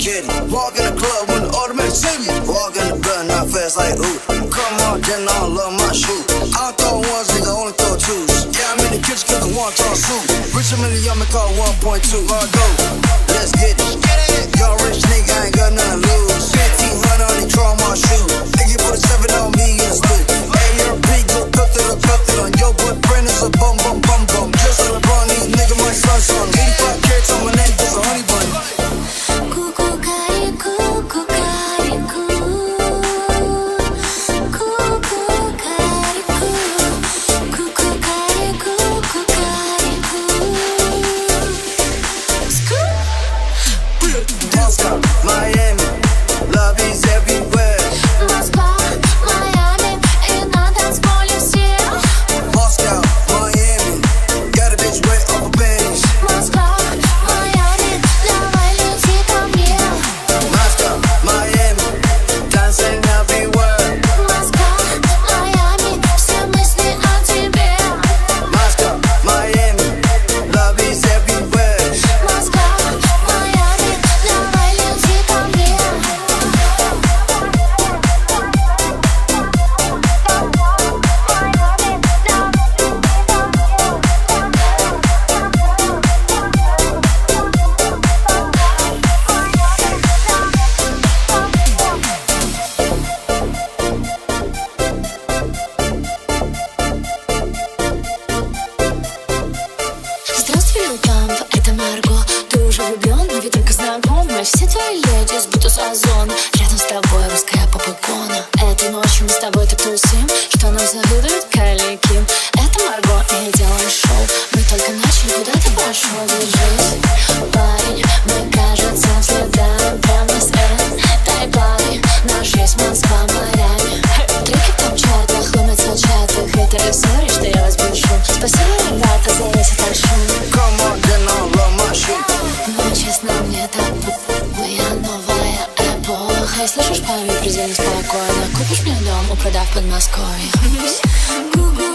get it. Walk in the club with the automatic city. Walk in the bed, not fast like ooh. Come on, then I don't love my shoe. I don't throw ones, nigga, only throw twos. Yeah, I'm in the kitchen cooking wonton soup. Rich and million, I'ma call 1.2. Hard go, let's get it. Young rich nigga, ain't got nothing to lose. 1500 on the draw my shoe. Nigga put a 7 on me and stew. ARP, go cut it on your boyfriend is a bum bum bum bum. Just like LeBron, these nigga my son. 85 carats on my neck, just a honey bun. Moscow, Miami, love is everywhere. Москва, Майами, и на танцполе все. Moscow, Miami, got a bitch wet off her panties. Москва, Майами, давай лети ко мне. Moscow, Miami, dancing everywhere. Москва, Майами, все мысли о тебе. Moscow, Miami, love is everywhere. Москва, Майами, давай лети ко мне. Здравствуй, Лукамп, это Марго. Ты уже влюблен, но ведь только знакомы. Все твои леди с бутус озона. Рядом с тобой русская попкорна. Этой ночью мы с тобой так тусим, что нам завидует Кайли Ким. Это Марго, и я делаю шоу. Мы только начали, куда ты пошел? Держись, парень, мы, кажется, взлетаем прямо с этой планы. Наш есть Москва, Майами. Треки в топ-чартах, ломятся чаты. Хейтеры, сори, что я вас бешу. Спасибо, ребята, за весь этот шум. Come on, then I don't love my shoe. Но честно, мне так я новая эпоха. И слышишь, парень, предельно спокойно. Купишь мне дом, упродав в Подмосковье.